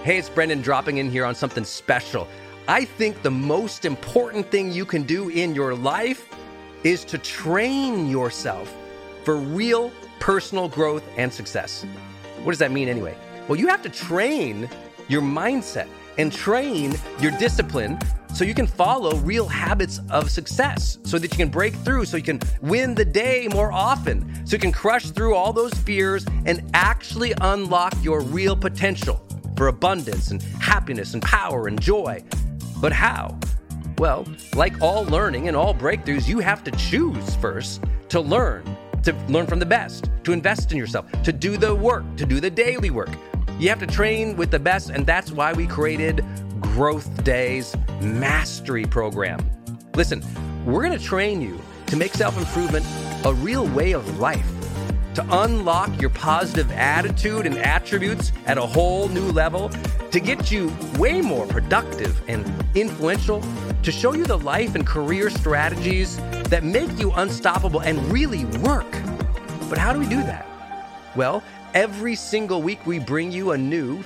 Hey, it's Brendan dropping in here on something special. I think the most important thing you can do in your life is to train yourself for real personal growth and success. What does that mean anyway? Well, you have to train your mindset and train your discipline so you can follow real habits of success, so that you can break through, so you can win the day more often, so you can crush through all those fears and actually unlock your real potential for abundance and happiness and power and joy. But how? Well, like all learning and all breakthroughs, you have to choose first to learn from the best, to invest in yourself, to do the work, to do the daily work. You have to train with the best, and that's why we created Growth Day's Mastery Program. Listen, we're going to train you to make self-improvement a real way of life, to unlock your positive attitude and attributes at a whole new level, to get you way more productive and influential, to show you the life and career strategies that make you unstoppable and really work. But how do we do that? Well, every single week we bring you a new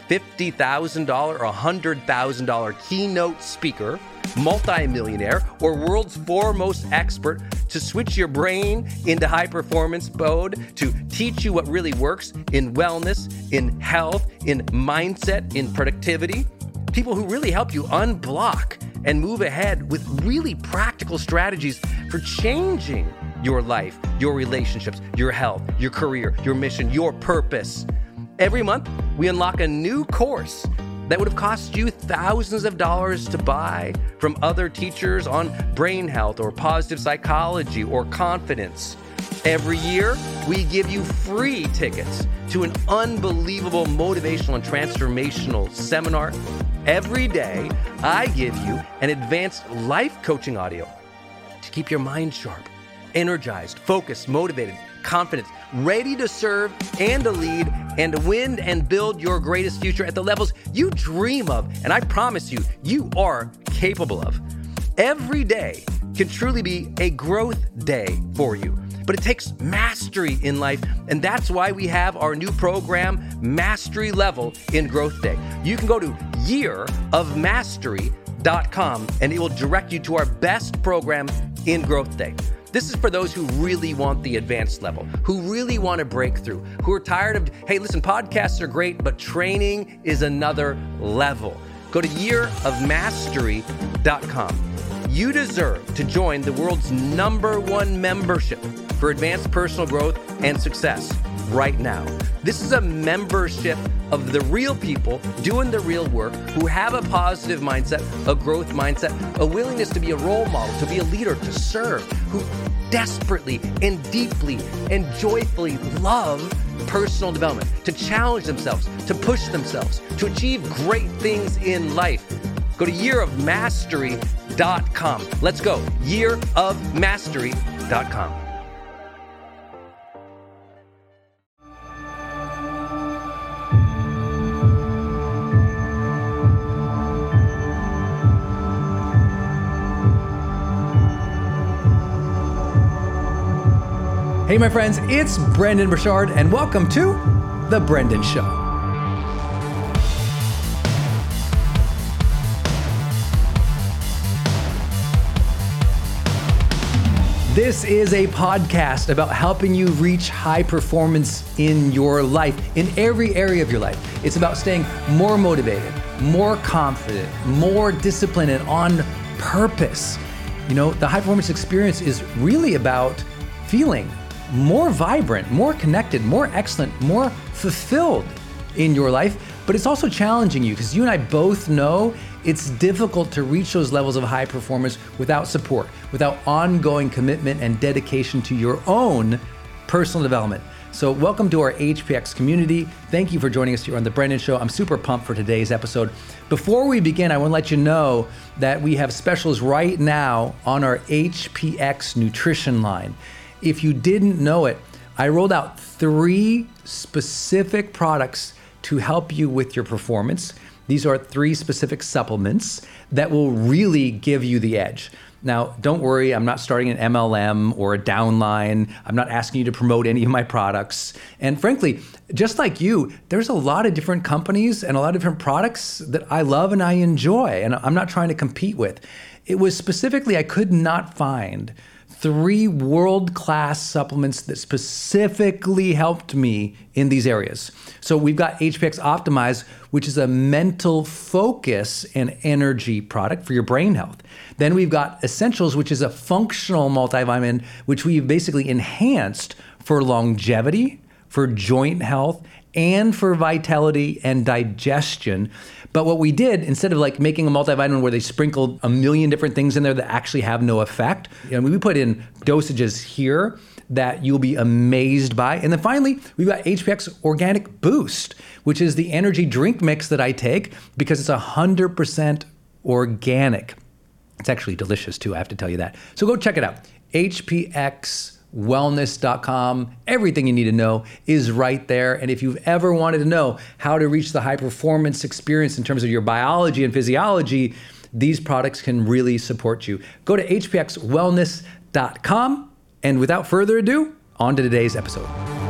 $50,000 or $100,000 keynote speaker, multimillionaire, or world's foremost expert to switch your brain into high performance mode, to teach you what really works in wellness, in health, in mindset, in productivity. People who really help you unblock and move ahead with really practical strategies for changing your life, your relationships, your health, your career, your mission, your purpose. Every month, we unlock a new course that would have cost you thousands of dollars to buy from other teachers on brain health or positive psychology or confidence. Every year, we give you free tickets to an unbelievable motivational and transformational seminar. Every day, I give you an advanced life coaching audio to keep your mind sharp, energized, focused, motivated, confident, ready to serve and to lead and to win and build your greatest future at the levels you dream of. And I promise you, you are capable of. Every day can truly be a growth day for you. But it takes mastery in life, and that's why we have our new program, Mastery Level in Growth Day. You can go to yearofmastery.com, and it will direct you to our best program in Growth Day. This is for those who really want the advanced level, who really want to break through, who are tired of, hey, listen, podcasts are great, but training is another level. Go to yearofmastery.com. You deserve to join the world's #1 membership for advanced personal growth and success right now. This is a membership of the real people doing the real work, who have a positive mindset, a growth mindset, a willingness to be a role model, to be a leader, to serve, who desperately and deeply and joyfully love personal development, to challenge themselves, to push themselves, to achieve great things in life. Go to yearofmastery.com. Let's go. yearofmastery.com. Hey, my friends, it's Brendon Burchard, and welcome to The Brendan Show. This is a podcast about helping you reach high performance in your life, in every area of your life. It's about staying more motivated, more confident, more disciplined, and on purpose. You know, the high performance experience is really about feeling more vibrant, more connected, more excellent, more fulfilled in your life, but it's also challenging you, because you and I both know it's difficult to reach those levels of high performance without support, without ongoing commitment and dedication to your own personal development. So welcome to our HPX community. Thank you for joining us here on The Brendan Show. I'm super pumped for today's episode. Before we begin, I want to let you know that we have specials right now on our HPX nutrition line. If you didn't know it, I rolled out 3 specific products to help you with your performance. These are 3 specific supplements that will really give you the edge. Now, don't worry, I'm not starting an MLM or a downline. I'm not asking you to promote any of my products. And frankly, just like you, there's a lot of different companies and a lot of different products that I love and I enjoy, and I'm not trying to compete with. It was specifically, I could not find 3 world-class supplements that specifically helped me in these areas. So we've got HPX Optimize, which is a mental focus and energy product for your brain health. Then we've got Essentials, which is a functional multivitamin, which we've basically enhanced for longevity, for joint health, and for vitality and digestion. But what we did, instead of like making a multivitamin where they sprinkled a million different things in there that actually have no effect, we put in dosages here that you'll be amazed by. And then finally, we've got HPX Organic Boost, which is the energy drink mix that I take because it's 100% organic. It's actually delicious too, I have to tell you that. So go check it out. HPXWellness.com. Everything you need to know is right there. And if you've ever wanted to know how to reach the high performance experience in terms of your biology and physiology, these products can really support you. Go to HPXWellness.com. And without further ado, on to today's episode.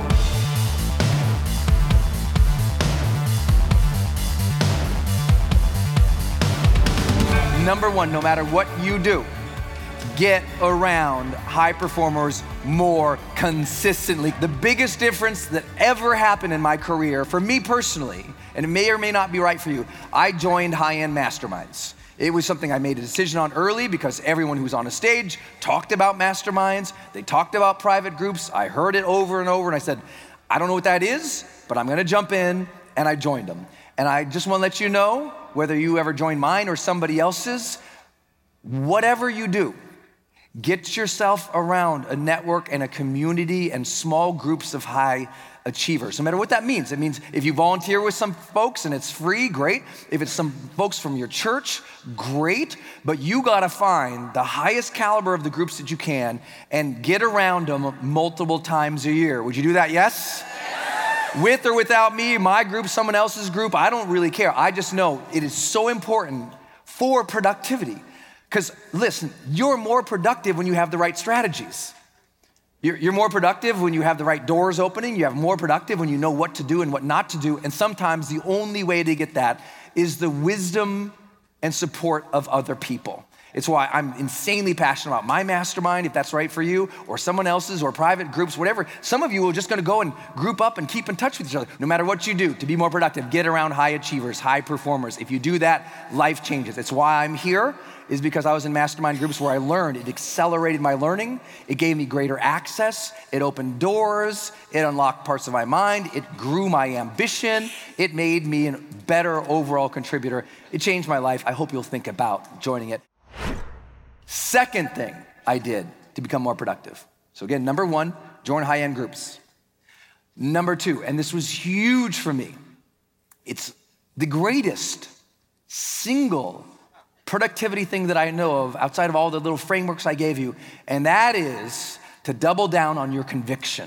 Number one, no matter what you do, get around high performers more consistently. The biggest difference that ever happened in my career, for me personally, and it may or may not be right for you, I joined high-end masterminds. It was something I made a decision on early because everyone who was on a stage talked about masterminds. They talked about private groups. I heard it over and over, and I said, I don't know what that is, but I'm gonna jump in, and I joined them. And I just wanna let you know, whether you ever join mine or somebody else's, whatever you do, get yourself around a network and a community and small groups of high achievers. No matter what that means. It means if you volunteer with some folks and it's free, great. If it's some folks from your church, great. But you gotta find the highest caliber of the groups that you can and get around them multiple times a year. Would you do that? Yes? With or without me, my group, someone else's group, I don't really care. I just know it is so important for productivity. Because listen, you're more productive when you have the right strategies. You're more productive when you have the right doors opening. You're more productive when you know what to do and what not to do. And sometimes the only way to get that is the wisdom and support of other people. It's why I'm insanely passionate about my mastermind, if that's right for you, or someone else's, or private groups, whatever. Some of you are just gonna go and group up and keep in touch with each other. No matter what you do to be more productive, get around high achievers, high performers. If you do that, life changes. It's why I'm here, is because I was in mastermind groups where I learned. It accelerated my learning. It gave me greater access. It opened doors. It unlocked parts of my mind. It grew my ambition. It made me a better overall contributor. It changed my life. I hope you'll think about joining it. Second thing I did to become more productive. So again, number one, join high-end groups. Number two, and this was huge for me, it's the greatest single productivity thing that I know of outside of all the little frameworks I gave you, and that is to double down on your conviction.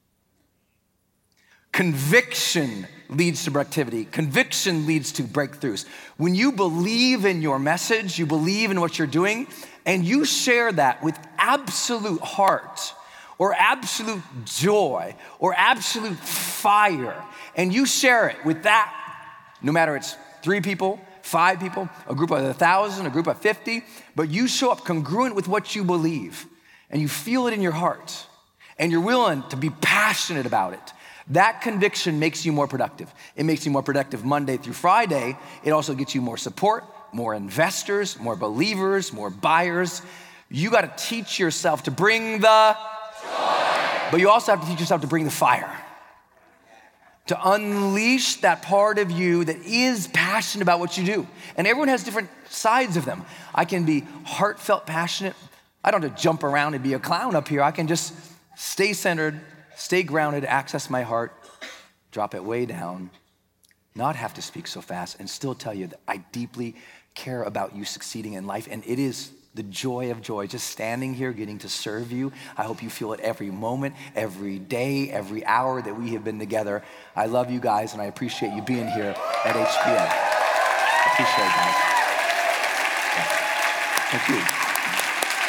Conviction leads to productivity. Conviction leads to breakthroughs. When you believe in your message, you believe in what you're doing, and you share that with absolute heart or absolute joy or absolute fire, and you share it with that, no matter it's 3 people, 5 people, a group of 1,000, a group of 50, but you show up congruent with what you believe, and you feel it in your heart, and you're willing to be passionate about it. That conviction makes you more productive. It makes you more productive Monday through Friday. It also gets you more support, more investors, more believers, more buyers. You gotta teach yourself to bring the joy, but you also have to teach yourself to bring the fire. To unleash that part of you that is passionate about what you do. And everyone has different sides of them. I can be heartfelt passionate. I don't have to jump around and be a clown up here. I can just stay centered, stay grounded, access my heart, drop it way down, not have to speak so fast, and still tell you that I deeply care about you succeeding in life. And it is the joy of joy, just standing here, getting to serve you. I hope you feel it every moment, every day, every hour that we have been together. I love you guys, and I appreciate you being here at HPN. I appreciate it, guys. Thank you.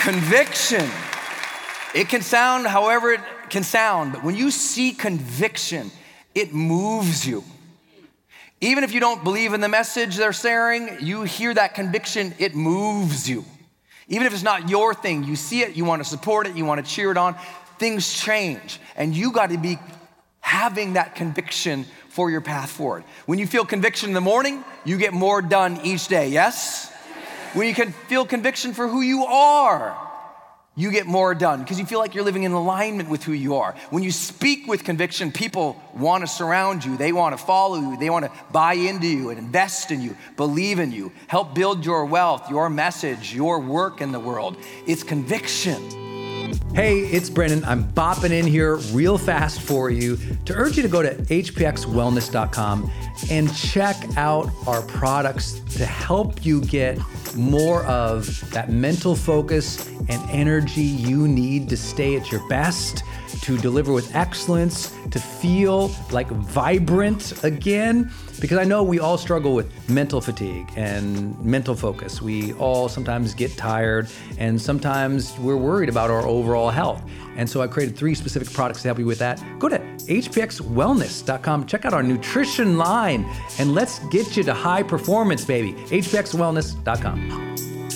Conviction. It can sound however it can sound, but when you see conviction, it moves you. Even if you don't believe in the message they're sharing, you hear that conviction, it moves you. Even if it's not your thing, you see it, you want to support it, you want to cheer it on, things change. And you got to be having that conviction for your path forward. When you feel conviction in the morning, you get more done each day, yes? When you can feel conviction for who you are, you get more done because you feel like you're living in alignment with who you are. When you speak with conviction, people want to surround you. They want to follow you. They want to buy into you and invest in you, believe in you, help build your wealth, your message, your work in the world. It's conviction. Hey, it's Brendon. I'm bopping in here real fast for you to urge you to go to hpxwellness.com and check out our products to help you get more of that mental focus and energy you need to stay at your best, to deliver with excellence, to feel like vibrant again. Because I know we all struggle with mental fatigue and mental focus. We all sometimes get tired and sometimes we're worried about our overall health. And so I created 3 specific products to help you with that. Go to hpxwellness.com, check out our nutrition line, and let's get you to high performance, baby. hpxwellness.com.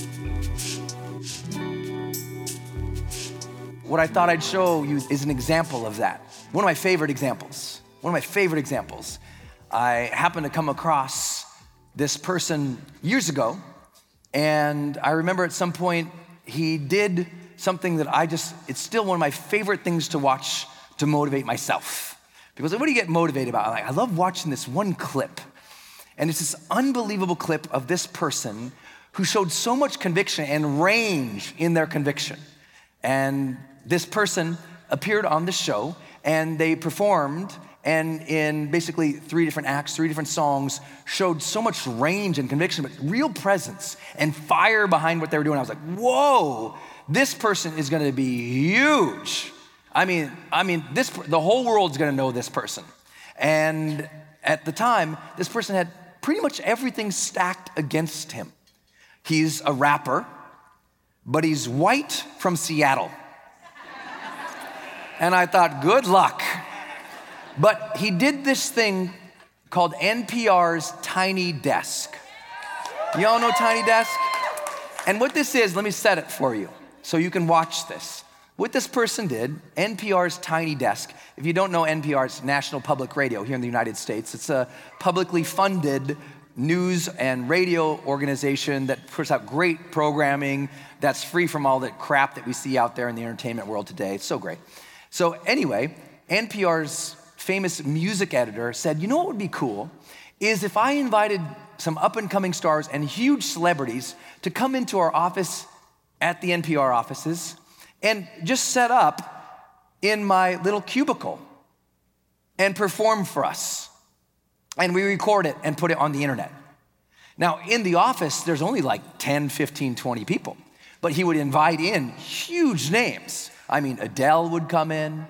What I thought I'd show you is an example of that. One of my favorite examples. I happened to come across this person years ago, and I remember at some point he did something that it's still one of my favorite things to watch to motivate myself. Because what do you get motivated about? I love watching this one clip, and it's this unbelievable clip of this person who showed so much conviction and range in their conviction. And this person appeared on the show, and they performed, and in basically 3 different acts, 3 different songs, showed so much range and conviction, but real presence and fire behind what they were doing. I was like, whoa, this person is gonna be huge. I mean, the whole world's gonna know this person. And at the time, this person had pretty much everything stacked against him. He's a rapper, but he's white from Seattle. And I thought, good luck. But he did this thing called NPR's Tiny Desk. Y'all know Tiny Desk? And what this is, let me set it for you so you can watch this. What this person did, NPR's Tiny Desk, if you don't know NPR's National Public Radio here in the United States, it's a publicly funded news and radio organization that puts out great programming that's free from all the crap that we see out there in the entertainment world today. It's so great. So anyway, NPR's famous music editor said, you know what would be cool is if I invited some up-and-coming stars and huge celebrities to come into our office at the NPR offices and just set up in my little cubicle and perform for us. And we record it and put it on the internet. Now, in the office, there's only like 10, 15, 20 people, but he would invite in huge names. I mean, Adele would come in.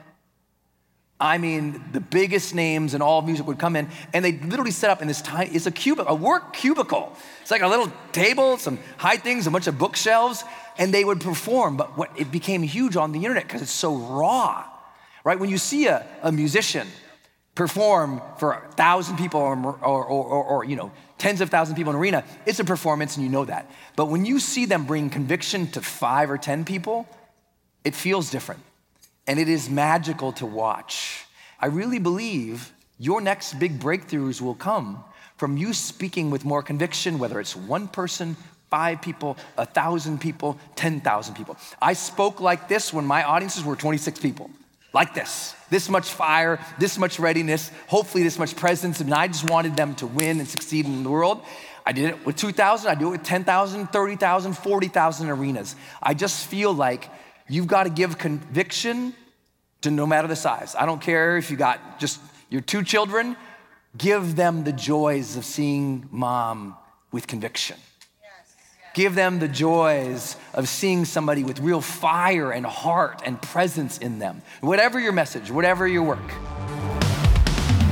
I mean, the biggest names in all of music would come in, and they literally set up in this tiny, it's a work cubicle. It's like a little table, some high things, a bunch of bookshelves, and they would perform. But it became huge on the internet because it's so raw, right? When you see a musician perform for 1,000 people or tens of thousands of people in an arena, it's a performance and you know that. But when you see them bring conviction to 5 or 10 people, it feels different. And it is magical to watch. I really believe your next big breakthroughs will come from you speaking with more conviction, whether it's 1 person, 5 people, 1,000 people, 10,000 people. I spoke like this when my audiences were 26 people, like this much fire, this much readiness, hopefully this much presence, and I just wanted them to win and succeed in the world. I did it with 2,000, I do it with 10,000, 30,000, 40,000 arenas. I just feel like you've got to give conviction to no matter the size. I don't care if you got just your 2 children, give them the joys of seeing mom with conviction. Give them the joys of seeing somebody with real fire and heart and presence in them. Whatever your message, whatever your work.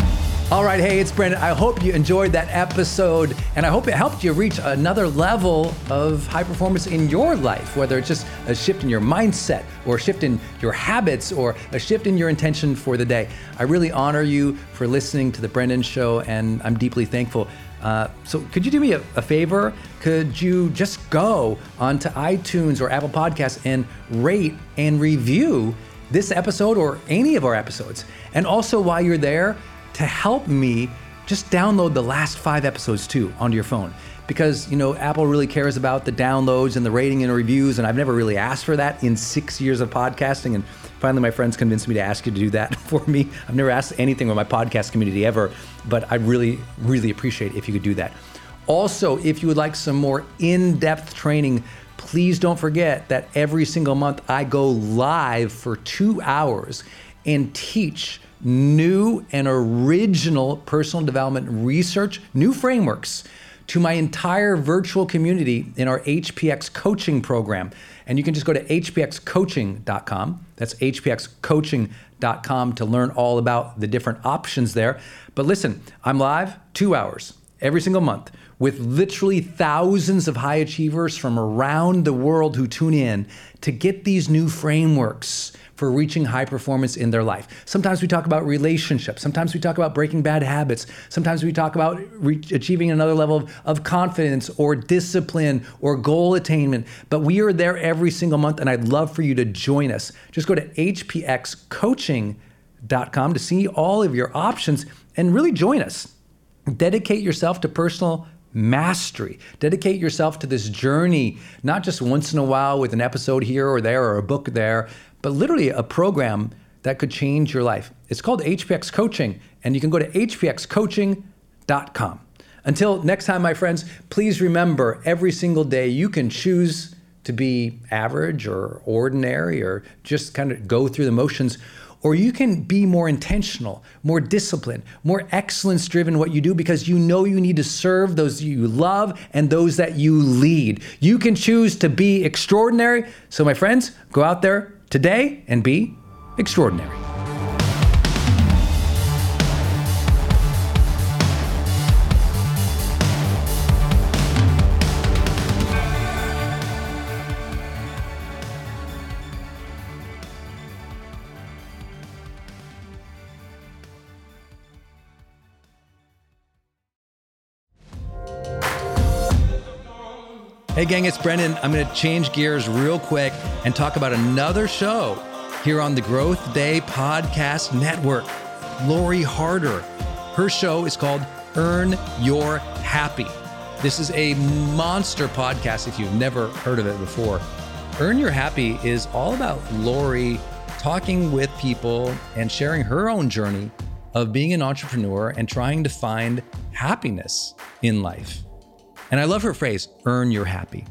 All right, hey, it's Brendon. I hope you enjoyed that episode, and I hope it helped you reach another level of high performance in your life, whether it's just a shift in your mindset or a shift in your habits or a shift in your intention for the day. I really honor you for listening to The Brendon Show, and I'm deeply thankful. So could you do me a favor? Could you just go onto iTunes or Apple Podcasts and rate and review this episode or any of our episodes? And also while you're there, to help me, just download the last 5 episodes too onto your phone. Because, Apple really cares about the downloads and the rating and reviews, and I've never really asked for that in 6 years of podcasting, and finally my friends convinced me to ask you to do that for me. I've never asked anything with my podcast community ever, but I'd really, really appreciate it if you could do that. Also, if you would like some more in-depth training, please don't forget that every single month I go live for 2 hours and teach new and original personal development research, new frameworks to my entire virtual community in our HPX coaching program. And you can just go to hpxcoaching.com. That's hpxcoaching.com to learn all about the different options there. But listen, I'm live 2 hours every single month with literally thousands of high achievers from around the world who tune in to get these new frameworks for reaching high performance in their life. Sometimes we talk about relationships. Sometimes we talk about breaking bad habits. Sometimes we talk about achieving another level of confidence or discipline or goal attainment. But we are there every single month, and I'd love for you to join us. Just go to hpxcoaching.com to see all of your options and really join us. Dedicate yourself to personal mastery. Dedicate yourself to this journey, not just once in a while with an episode here or there or a book there, but literally a program that could change your life. It's called HPX Coaching, and you can go to hpxcoaching.com. Until next time, my friends, please remember every single day you can choose to be average or ordinary or just kind of go through the motions, or you can be more intentional, more disciplined, more excellence-driven in what you do because you know you need to serve those you love and those that you lead. You can choose to be extraordinary. So my friends, go out there today and be extraordinary. Hey gang, it's Brendon. I'm going to change gears real quick and talk about another show here on the Growth Day Podcast Network. Lori Harder. Her show is called Earn Your Happy. This is a monster podcast if you've never heard of it before. Earn Your Happy is all about Lori talking with people and sharing her own journey of being an entrepreneur and trying to find happiness in life. And I love her phrase, earn your happy.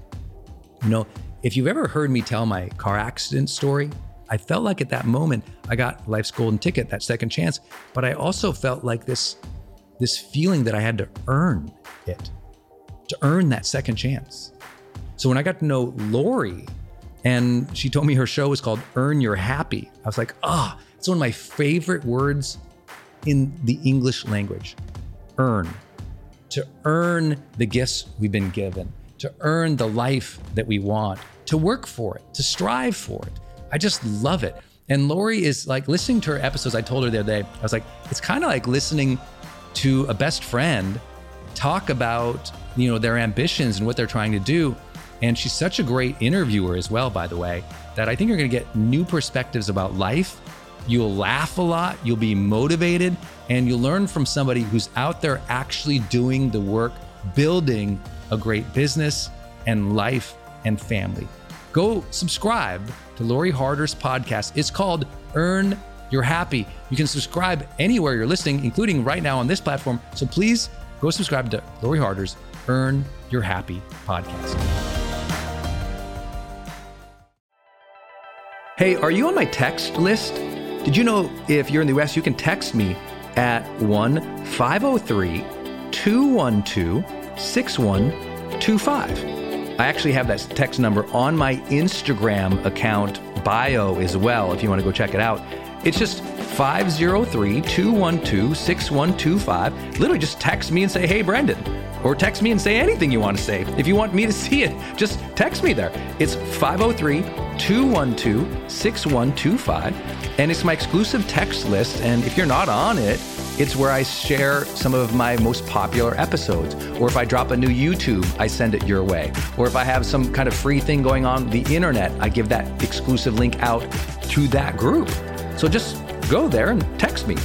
If you've ever heard me tell my car accident story, I felt like at that moment I got life's golden ticket, that second chance, but I also felt like this feeling that I had to earn it, to earn that second chance. So when I got to know Lori and she told me her show was called Earn Your Happy, I was like, it's one of my favorite words in the English language, earn. To earn the gifts we've been given, to earn the life that we want, to work for it, to strive for it. I just love it. And Lori is like, listening to her episodes, I told her the other day, I was like, it's kind of like listening to a best friend talk about, their ambitions and what they're trying to do. And she's such a great interviewer as well, by the way, that I think you're going to get new perspectives about life. You'll laugh a lot, you'll be motivated, and you'll learn from somebody who's out there actually doing the work, building a great business and life and family. Go subscribe to Lori Harder's podcast. It's called Earn Your Happy. You can subscribe anywhere you're listening, including right now on this platform. So please go subscribe to Lori Harder's Earn Your Happy podcast. Hey, are you on my text list? Did you know if you're in the US, you can text me at 1-503-212-6125. I actually have that text number on my Instagram account bio as well, if you want to go check it out. It's just 503-212-6125. Literally just text me and say, hey, Brendan. Or text me and say anything you want to say. If you want me to see it, just text me there. It's 503-212-6125. And it's my exclusive text list. And if you're not on it, it's where I share some of my most popular episodes. Or if I drop a new YouTube, I send it your way. Or if I have some kind of free thing going on the internet, I give that exclusive link out to that group. So just go there and text me.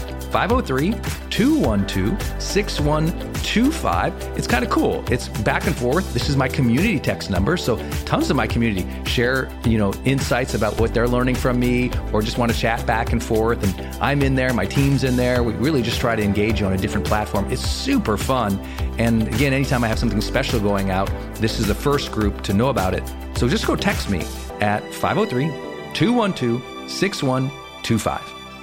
503-212-6125. It's kind of cool. It's back and forth. This is my community text number. So tons of my community share, insights about what they're learning from me, or just want to chat back and forth. And I'm in there, my team's in there. We really just try to engage you on a different platform. It's super fun. And again, anytime I have something special going out, this is the first group to know about it. So just go text me at 503-212-6125.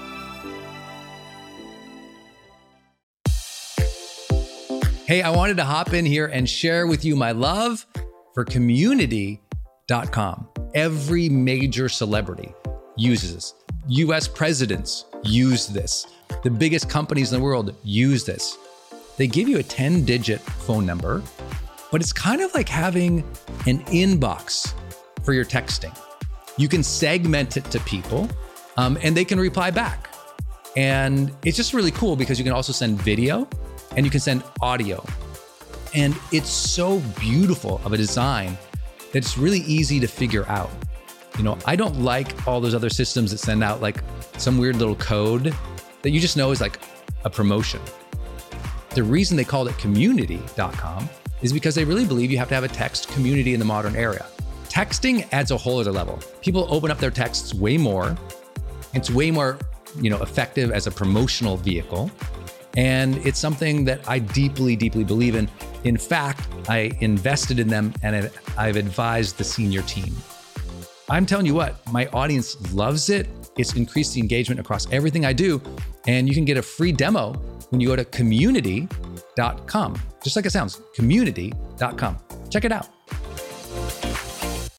Hey, I wanted to hop in here and share with you my love for Community.com. Every major celebrity uses this. US presidents use this. The biggest companies in the world use this. They give you a 10-digit phone number, but it's kind of like having an inbox for your texting. You can segment it to people, and they can reply back. And it's just really cool because you can also send video, and you can send audio. And it's so beautiful of a design that it's really easy to figure out. I don't like all those other systems that send out like some weird little code that you just know is like a promotion. The reason they called it Community.com is because they really believe you have to have a text community in the modern era. Texting adds a whole other level. People open up their texts way more. It's way more, effective as a promotional vehicle. And it's something that I deeply, deeply believe in. In fact, I invested in them and I've advised the senior team. I'm telling you what, my audience loves it. It's increased the engagement across everything I do. And you can get a free demo when you go to community.com. Just like it sounds, community.com. Check it out.